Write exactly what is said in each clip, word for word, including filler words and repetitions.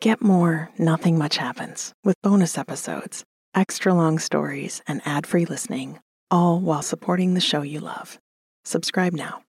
Get more Nothing Much Happens with bonus episodes, extra long stories, and ad-free listening, all while supporting the show you love. Subscribe now.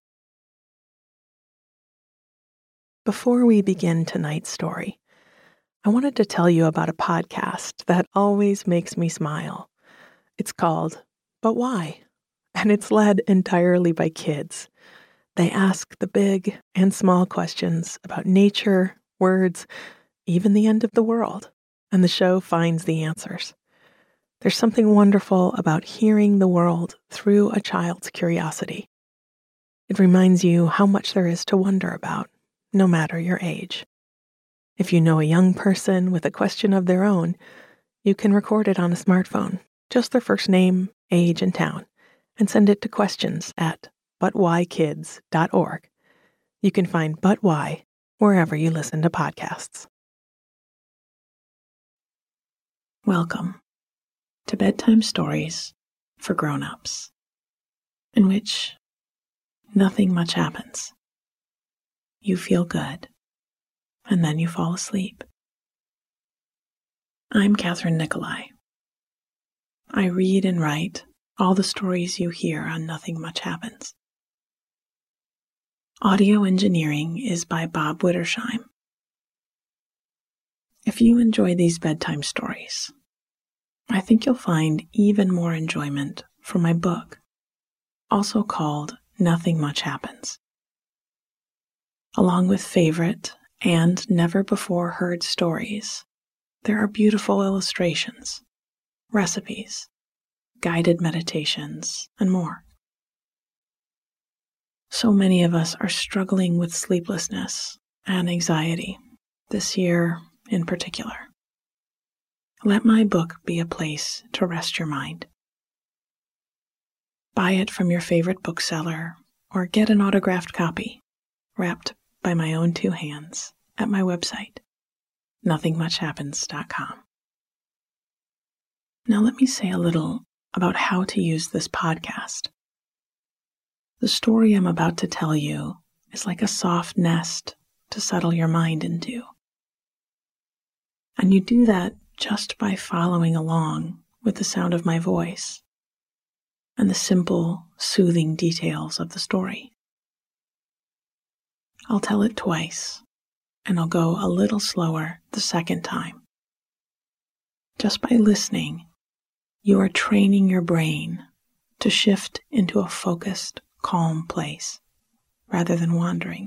Before we begin tonight's story, I wanted to tell you about a podcast that always makes me smile. It's called But Why? And it's led entirely by kids. They ask the big and small questions about nature, words, even the end of the world, and the show finds the answers. There's something wonderful about hearing the world through a child's curiosity. It reminds you how much there is to wonder about, no matter your age. If you know a young person with a question of their own, you can record it on a smartphone, just their first name, age, and town, and send it to questions at but why kids dot org. You can find But Why wherever you listen to podcasts. Welcome to Bedtime Stories for Grown-Ups, in which nothing much happens. You feel good, and then you fall asleep. I'm Catherine Nicolai. I read and write all the stories you hear on Nothing Much Happens. Audio engineering is by Bob Wittersheim. If you enjoy these bedtime stories, I think you'll find even more enjoyment from my book, also called Nothing Much Happens. Along with favorite and never-before-heard stories, there are beautiful illustrations, recipes, guided meditations, and more. So many of us are struggling with sleeplessness and anxiety, this year in particular. Let my book be a place to rest your mind. Buy it from your favorite bookseller or get an autographed copy, wrapped by my own two hands, at my website, nothing much happens dot com. Now let me say a little about how to use this podcast. The story I'm about to tell you is like a soft nest to settle your mind into. And you do that just by following along with the sound of my voice and the simple, soothing details of the story. I'll tell it twice, and I'll go a little slower the second time. Just by listening, you are training your brain to shift into a focused, calm place, rather than wandering.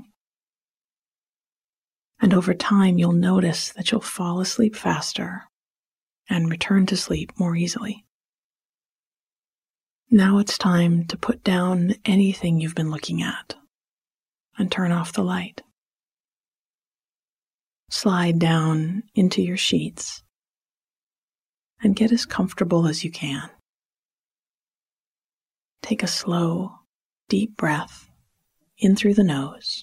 And over time, you'll notice that you'll fall asleep faster and return to sleep more easily. Now it's time to put down anything you've been looking at and turn off the light. Slide down into your sheets and get as comfortable as you can. Take a slow, deep breath in through the nose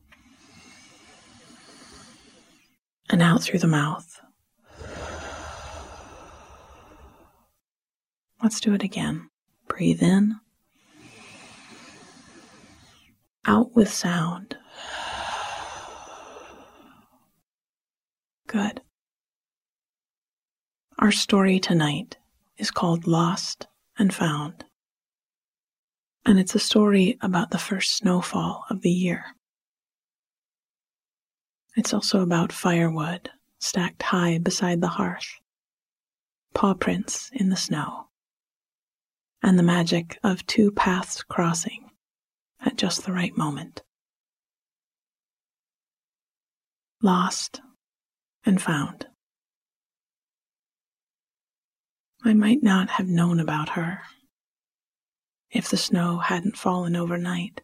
and out through the mouth. Let's do it again. Breathe in, out with sound. Good. Our story tonight is called Lost and Found, and it's a story about the first snowfall of the year. It's also about firewood stacked high beside the hearth, paw prints in the snow, and the magic of two paths crossing at just the right moment. Lost and found. I might not have known about her if the snow hadn't fallen overnight.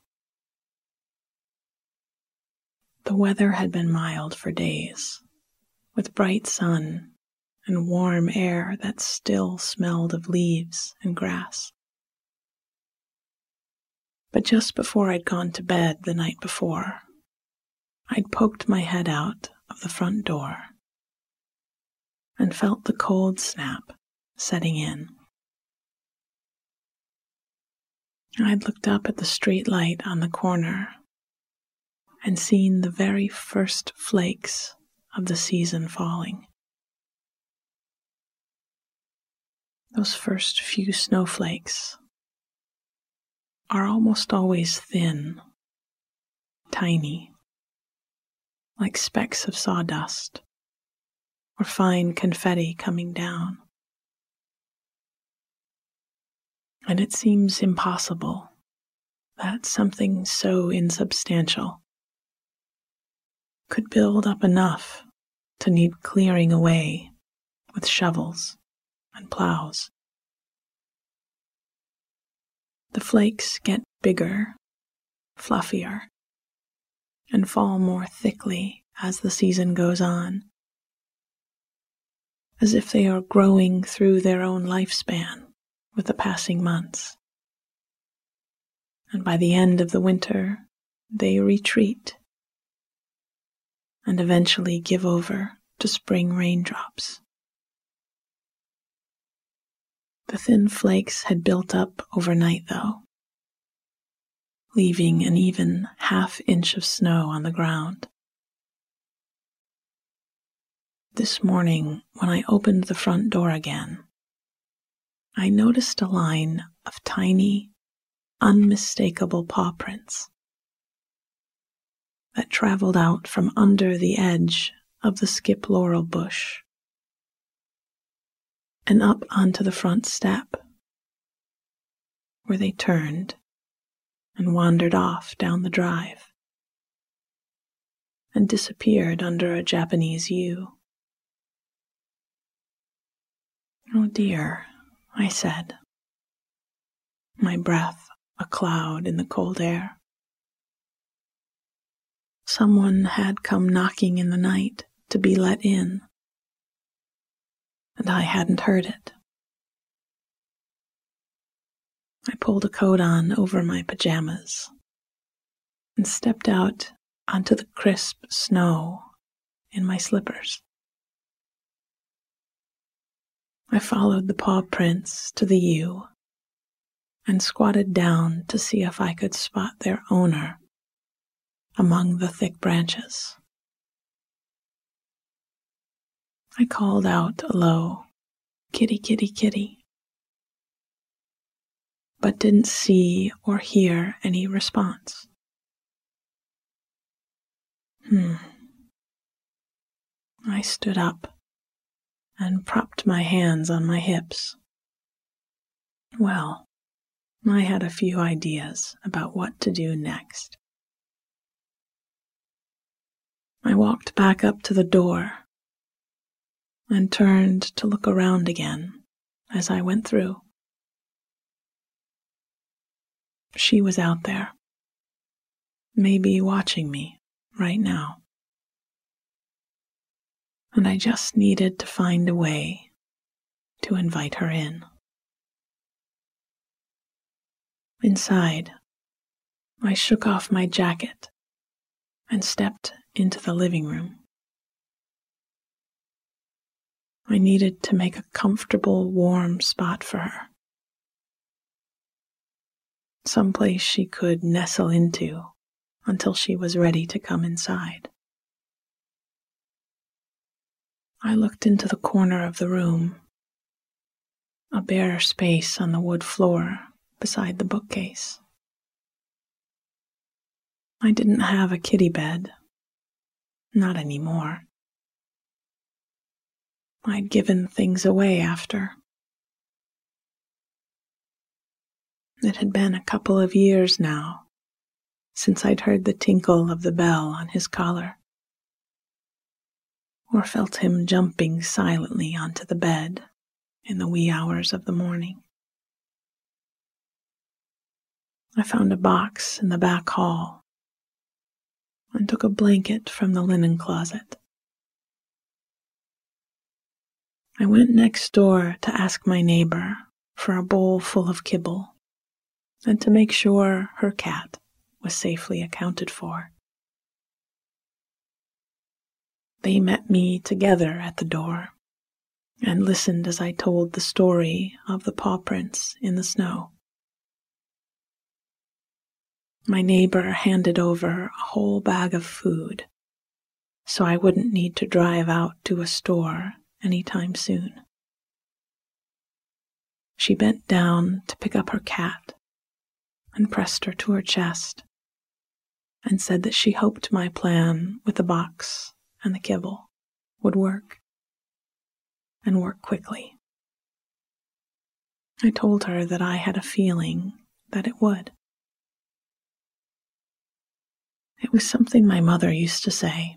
The weather had been mild for days, with bright sun and warm air that still smelled of leaves and grass. But just before I'd gone to bed the night before, I'd poked my head out of the front door and felt the cold snap setting in. I'd looked up at the street light on the corner and seen the very first flakes of the season falling. Those first few snowflakes are almost always thin, tiny, like specks of sawdust or fine confetti coming down. And it seems impossible that something so insubstantial could build up enough to need clearing away with shovels and plows. The flakes get bigger, fluffier, and fall more thickly as the season goes on, as if they are growing through their own lifespan with the passing months. And by the end of the winter, they retreat and eventually give over to spring raindrops. The thin flakes had built up overnight, though, leaving an even half inch of snow on the ground. This morning, when I opened the front door again, I noticed a line of tiny, unmistakable paw prints that traveled out from under the edge of the skip laurel bush and up onto the front step, where they turned and wandered off down the drive and disappeared under a Japanese yew. "Oh dear," I said, my breath a cloud in the cold air. Someone had come knocking in the night to be let in, and I hadn't heard it. I pulled a coat on over my pajamas and stepped out onto the crisp snow in my slippers. I followed the paw prints to the yew and squatted down to see if I could spot their owner among the thick branches. I called out a low, "Kitty, kitty, kitty," but didn't see or hear any response. Hmm. I stood up and propped my hands on my hips. Well, I had a few ideas about what to do next. I walked back up to the door and turned to look around again as I went through. She was out there, maybe watching me right now. And I just needed to find a way to invite her in. Inside, I shook off my jacket and stepped into the living room. I needed to make a comfortable, warm spot for her, someplace she could nestle into until she was ready to come inside. I looked into the corner of the room, a bare space on the wood floor beside the bookcase. I didn't have a kitty bed, not anymore. I'd given things away after. It had been a couple of years now since I'd heard the tinkle of the bell on his collar, or felt him jumping silently onto the bed in the wee hours of the morning. I found a box in the back hall and took a blanket from the linen closet. I went next door to ask my neighbor for a bowl full of kibble and to make sure her cat was safely accounted for. They met me together at the door and listened as I told the story of the paw prints in the snow. My neighbor handed over a whole bag of food, so I wouldn't need to drive out to a store anytime soon. She bent down to pick up her cat and pressed her to her chest and said that she hoped my plan with the box and the kibble would work, and work quickly. I told her that I had a feeling that it would. It was something my mother used to say,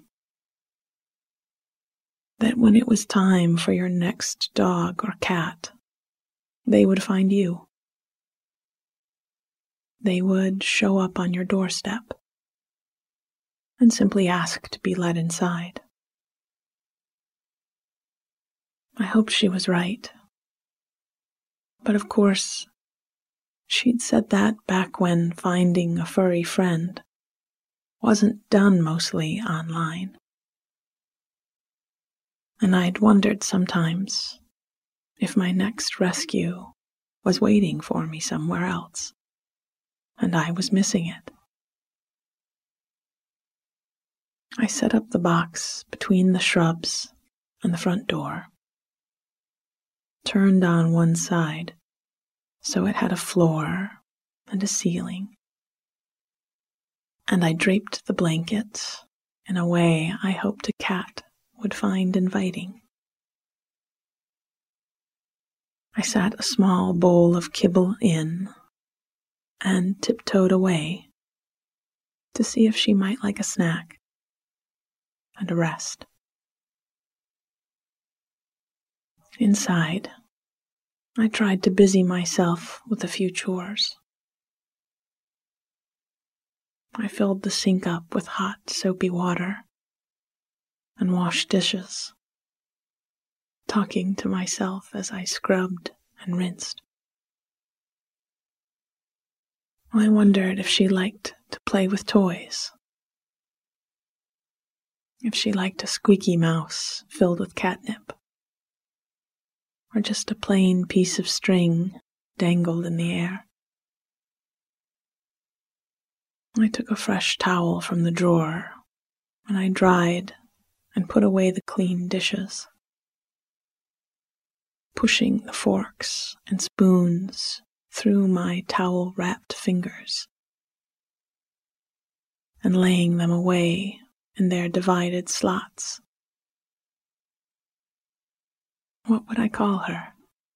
that when it was time for your next dog or cat, they would find you. They would show up on your doorstep and simply ask to be let inside. I hoped she was right. But of course, she'd said that back when finding a furry friend wasn't done mostly online. And I'd wondered sometimes if my next rescue was waiting for me somewhere else, and I was missing it. I set up the box between the shrubs and the front door, turned on one side so it had a floor and a ceiling, and I draped the blanket in a way I hoped a cat would find inviting. I sat a small bowl of kibble in and tiptoed away to see if she might like a snack and a rest. Inside, I tried to busy myself with a few chores. I filled the sink up with hot, soapy water and washed dishes, talking to myself as I scrubbed and rinsed. I wondered if she liked to play with toys, if she liked a squeaky mouse filled with catnip, or just a plain piece of string dangled in the air. I took a fresh towel from the drawer and I dried and put away the clean dishes, pushing the forks and spoons through my towel-wrapped fingers and laying them away in their divided slots. What would I call her?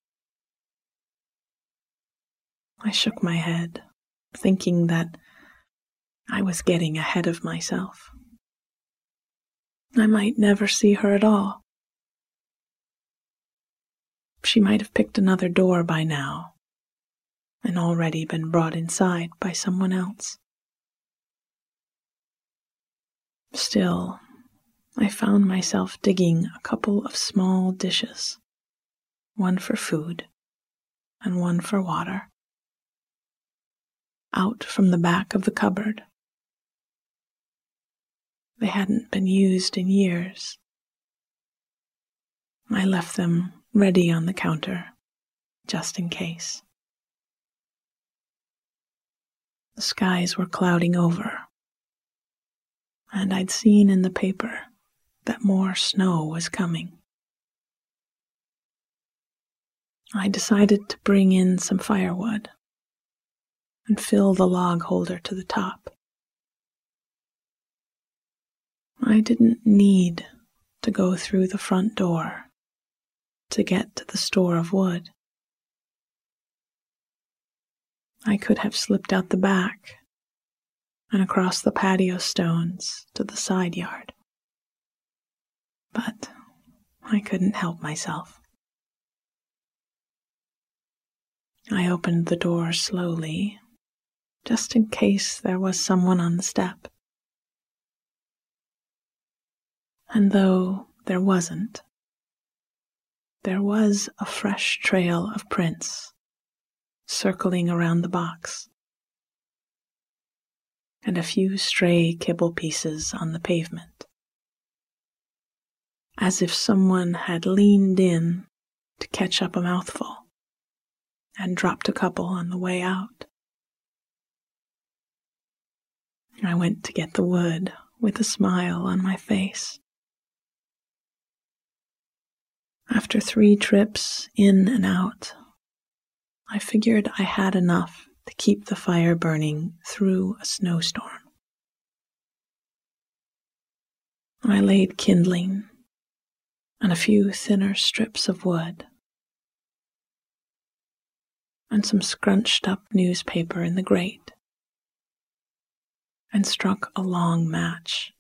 I shook my head, thinking that I was getting ahead of myself. I might never see her at all. She might have picked another door by now and already been brought inside by someone else. Still, I found myself digging a couple of small dishes, one for food and one for water, out from the back of the cupboard. They hadn't been used in years. I left them ready on the counter, just in case. The skies were clouding over, and I'd seen in the paper that more snow was coming. I decided to bring in some firewood and fill the log holder to the top. I didn't need to go through the front door to get to the store of wood. I could have slipped out the back and across the patio stones to the side yard. But I couldn't help myself. I opened the door slowly, just in case there was someone on the step. And though there wasn't, there was a fresh trail of prints circling around the box, and a few stray kibble pieces on the pavement, as if someone had leaned in to catch up a mouthful and dropped a couple on the way out. I went to get the wood with a smile on my face. After three trips in and out, I figured I had enough to keep the fire burning through a snowstorm. I laid kindling and a few thinner strips of wood and some scrunched up newspaper in the grate and struck a long match.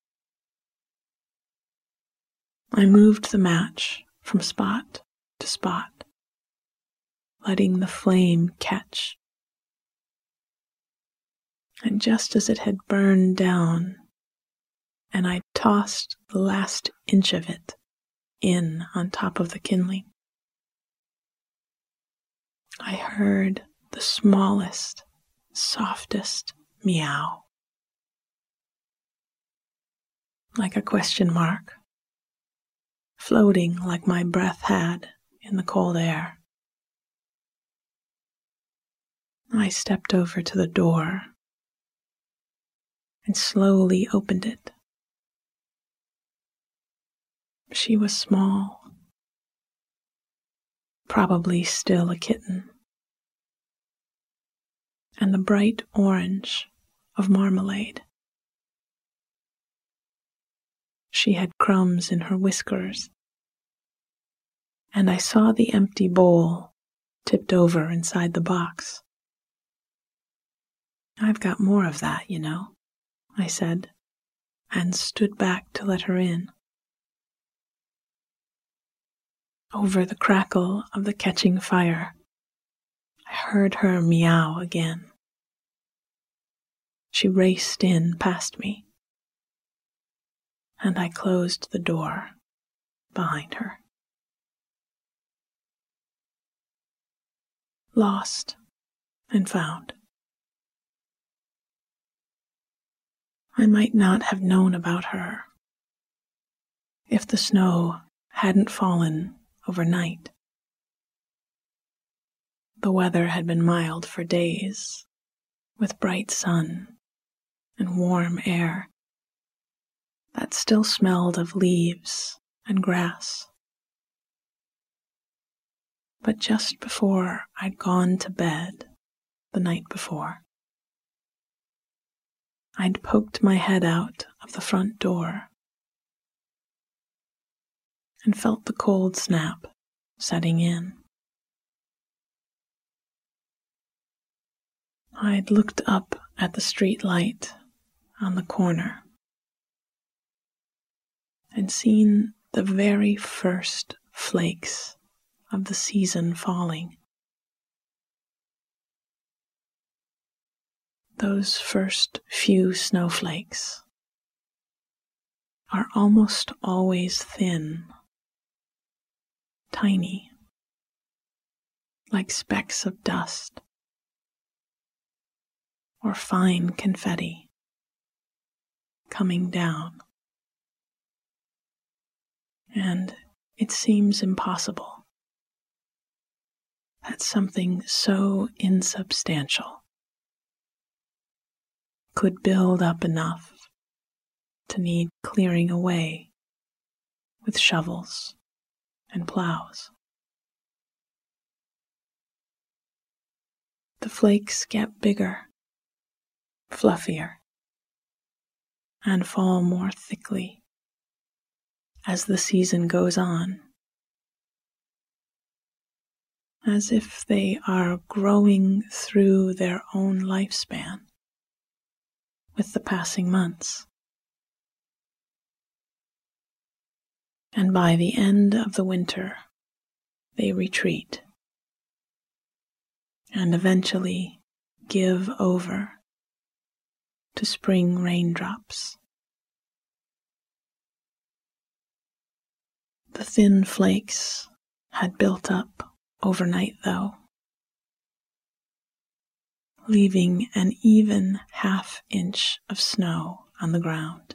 I moved the match from spot to spot, letting the flame catch. And just as it had burned down, and I tossed the last inch of it in on top of the kindling, I heard the smallest, softest meow, like a question mark, floating like my breath had in the cold air. I stepped over to the door and slowly opened it. She was small, probably still a kitten, and the bright orange of marmalade. She had crumbs in her whiskers, and I saw the empty bowl tipped over inside the box. "I've got more of that, you know," I said, and stood back to let her in. Over the crackle of the catching fire, I heard her meow again. She raced in past me, and I closed the door behind her. Lost and found. I might not have known about her if the snow hadn't fallen overnight. The weather had been mild for days, with bright sun and warm air that still smelled of leaves and grass. But just before I'd gone to bed the night before, I'd poked my head out of the front door and felt the cold snap setting in. I'd looked up at the street light on the corner and seen the very first flakes of the season falling. Those first few snowflakes are almost always thin, tiny, like specks of dust or fine confetti coming down. And it seems impossible that something so insubstantial could build up enough to need clearing away with shovels and plows. The flakes get bigger, fluffier, and fall more thickly as the season goes on, as if they are growing through their own lifespan with the passing months. And by the end of the winter, they retreat and eventually give over to spring raindrops. The thin flakes had built up overnight, though, leaving an even half inch of snow on the ground.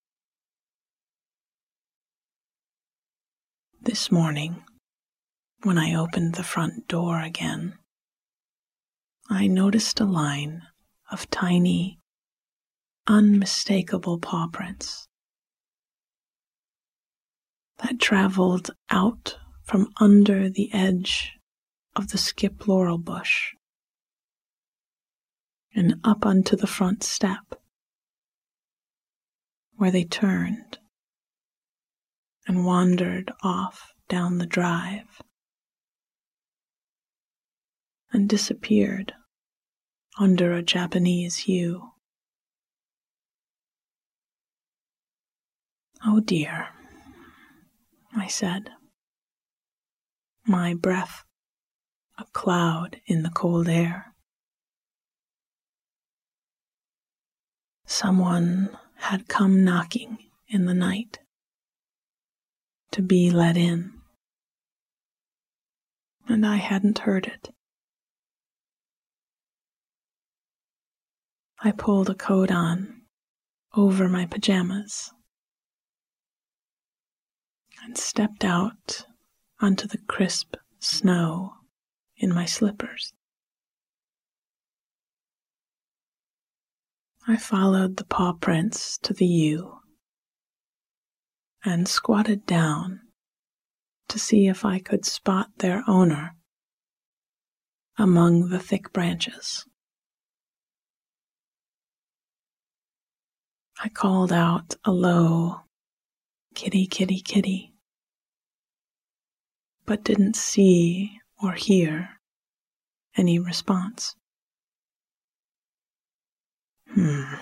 This morning, when I opened the front door again, I noticed a line of tiny, unmistakable paw prints that traveled out from under the edge of the skip laurel bush and up onto the front step, where they turned and wandered off down the drive and disappeared under a Japanese yew. "Oh dear," I said, my breath a cloud in the cold air. Someone had come knocking in the night to be let in, and I hadn't heard it. I pulled a coat on over my pajamas and stepped out onto the crisp snow in my slippers. I followed the paw prints to the yew and squatted down to see if I could spot their owner among the thick branches. I called out a low, "Kitty, kitty, kitty," but didn't see or hear any response. Hmm.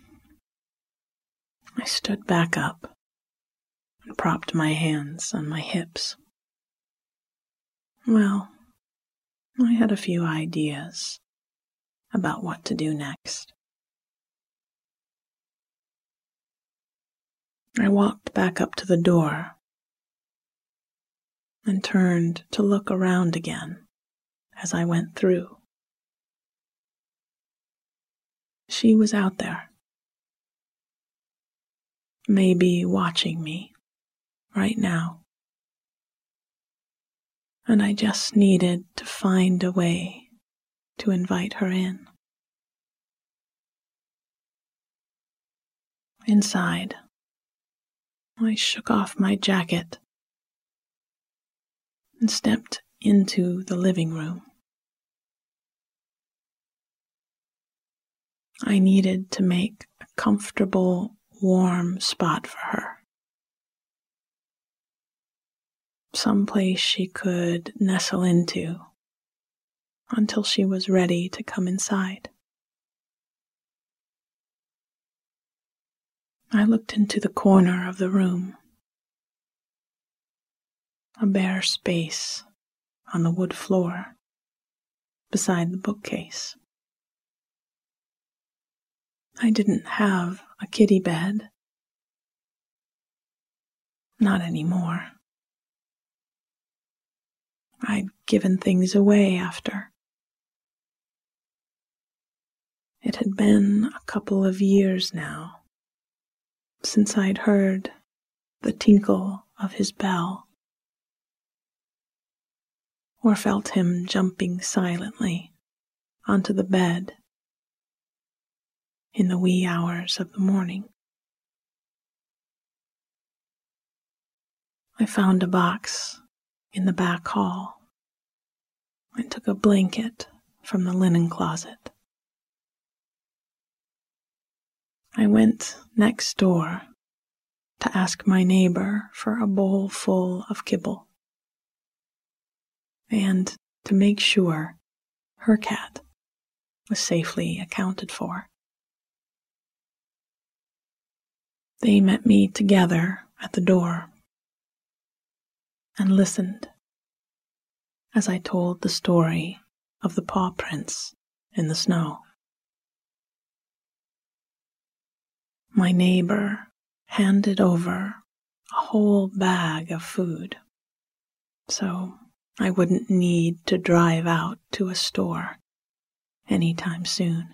I stood back up and propped my hands on my hips. Well, I had a few ideas about what to do next. I walked back up to the door and turned to look around again as I went through. She was out there, maybe watching me right now, and I just needed to find a way to invite her in. Inside, I shook off my jacket and stepped into the living room. I needed to make a comfortable, warm spot for her. Someplace she could nestle into until she was ready to come inside. I looked into the corner of the room, a bare space on the wood floor beside the bookcase. I didn't have a kitty bed. Not anymore. I'd given things away after. It had been a couple of years now since I'd heard the tinkle of his bell or felt him jumping silently onto the bed in the wee hours of the morning. I found a box in the back hall and took a blanket from the linen closet. I went next door to ask my neighbor for a bowl full of kibble and to make sure her cat was safely accounted for. They met me together at the door and listened as I told the story of the paw prints in the snow. My neighbor handed over a whole bag of food, so I wouldn't need to drive out to a store anytime soon.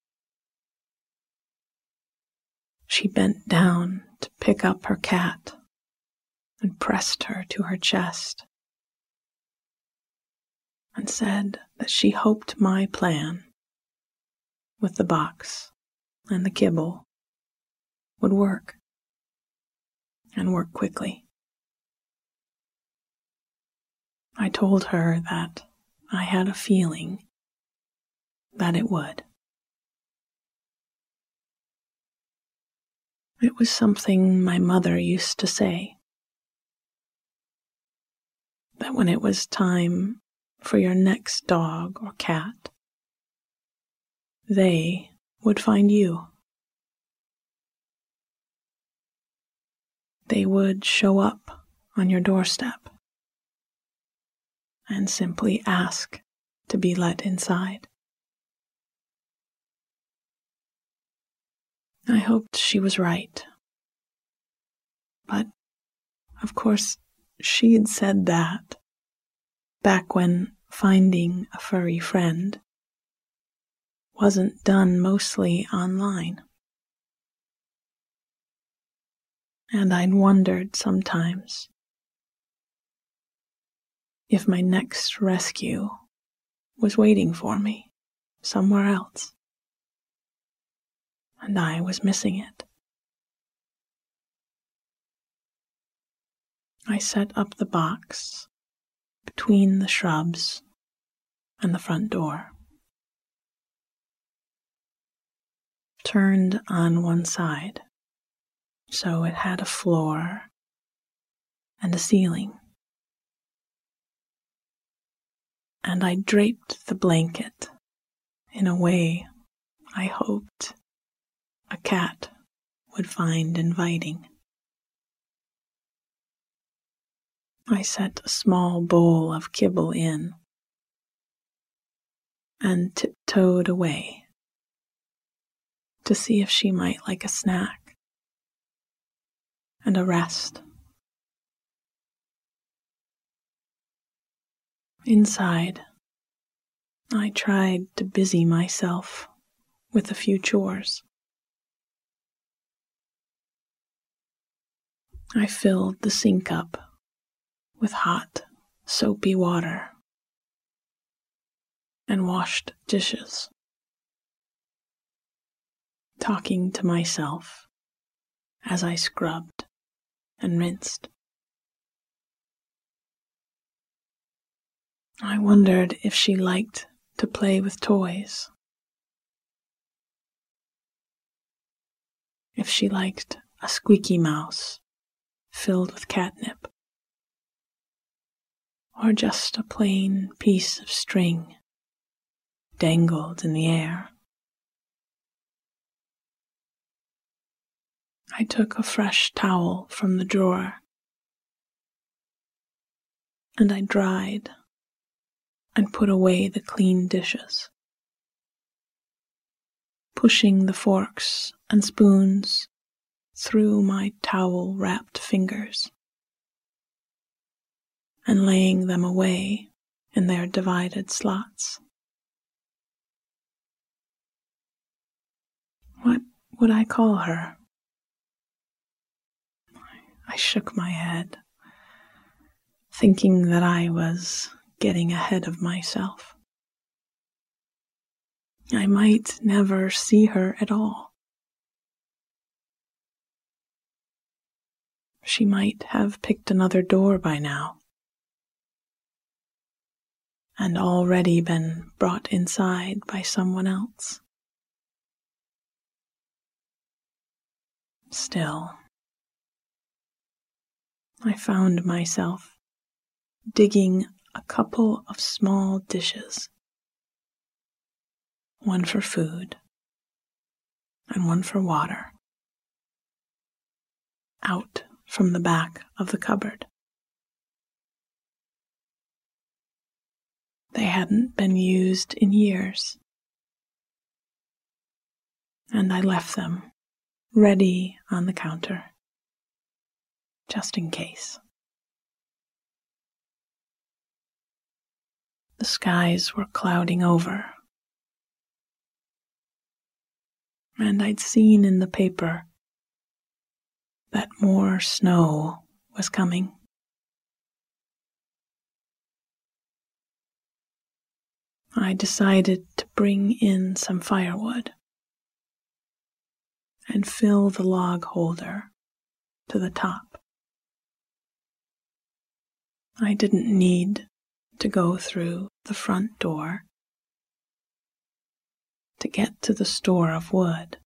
She bent down to pick up her cat and pressed her to her chest and said that she hoped my plan with the box and the kibble would work, and work quickly. I told her that I had a feeling that it would. It was something my mother used to say, that when it was time for your next dog or cat, they would find you. They would show up on your doorstep and simply ask to be let inside. I hoped she was right. But, of course, she had said that back when finding a furry friend wasn't done mostly online. And I'd wondered sometimes if my next rescue was waiting for me somewhere else, and I was missing it. I set up the box between the shrubs and the front door, turned on one side so it had a floor and a ceiling, and I draped the blanket in a way I hoped a cat would find inviting. I set a small bowl of kibble in and tiptoed away to see if she might like a snack and a rest. Inside, I tried to busy myself with a few chores. I filled the sink up with hot, soapy water and washed dishes, talking to myself as I scrubbed and rinsed. I wondered if she liked to play with toys, if she liked a squeaky mouse filled with catnip, or just a plain piece of string dangled in the air. I took a fresh towel from the drawer and I dried and put away the clean dishes, pushing the forks and spoons through my towel-wrapped fingers and laying them away in their divided slots. What would I call her? I shook my head, thinking that I was getting ahead of myself. I might never see her at all. She might have picked another door by now, and already been brought inside by someone else. Still, I found myself digging a couple of small dishes, one for food and one for water, out from the back of the cupboard. They hadn't been used in years, and I left them ready on the counter, just in case. The skies were clouding over, and I'd seen in the paper that more snow was coming. I decided to bring in some firewood and fill the log holder to the top. I didn't need to go through the front door to get to the store of wood.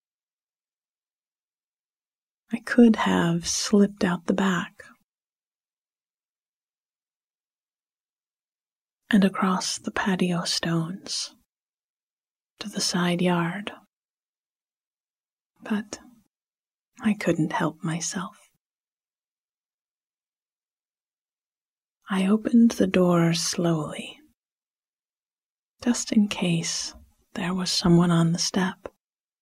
I could have slipped out the back and across the patio stones to the side yard, but I couldn't help myself. I opened the door slowly, just in case there was someone on the step.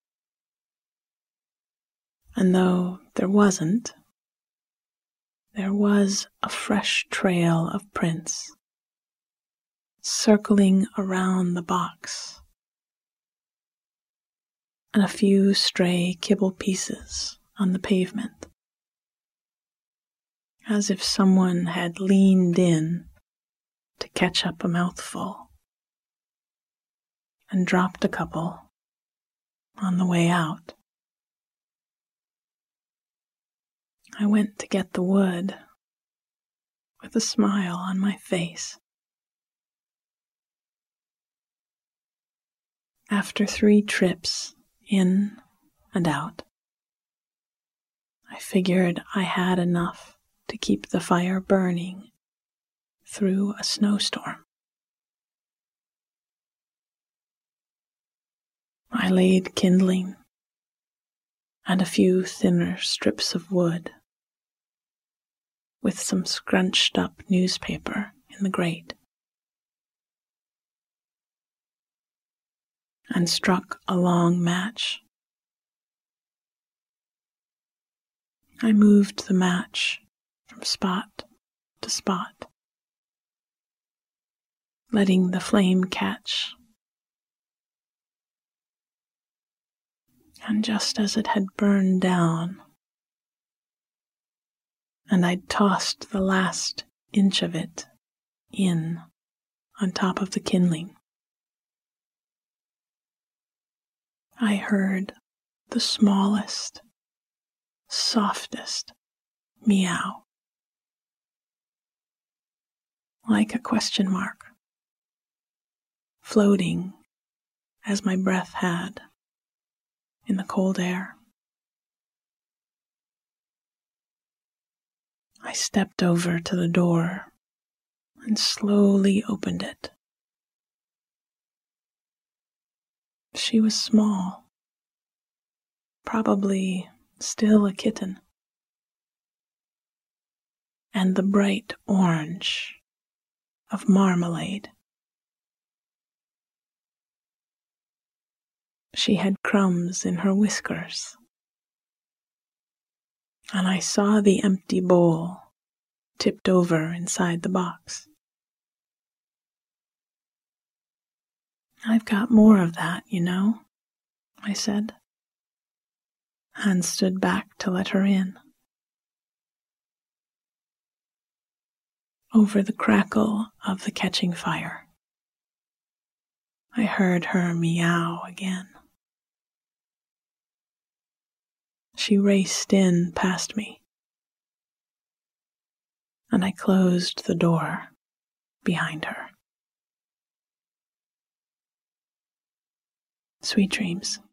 And though there wasn't, there was a fresh trail of prints circling around the box, and a few stray kibble pieces on the pavement, as if someone had leaned in to catch up a mouthful and dropped a couple on the way out. I went to get the wood with a smile on my face. After three trips in and out, I figured I had enough to keep the fire burning through a snowstorm. I laid kindling and a few thinner strips of wood with some scrunched up newspaper in the grate, and struck a long match. I moved the match from spot to spot, letting the flame catch. And just as it had burned down, and I'd tossed the last inch of it in on top of the kindling, I heard the smallest, softest meow, like a question mark, floating as my breath had in the cold air. I stepped over to the door and slowly opened it. She was small, probably still a kitten, and the bright orange of marmalade. She had crumbs in her whiskers, and I saw the empty bowl tipped over inside the box. "I've got more of that, you know," I said, and stood back to let her in. Over the crackle of the catching fire, I heard her meow again. She raced in past me, and I closed the door behind her. Sweet dreams.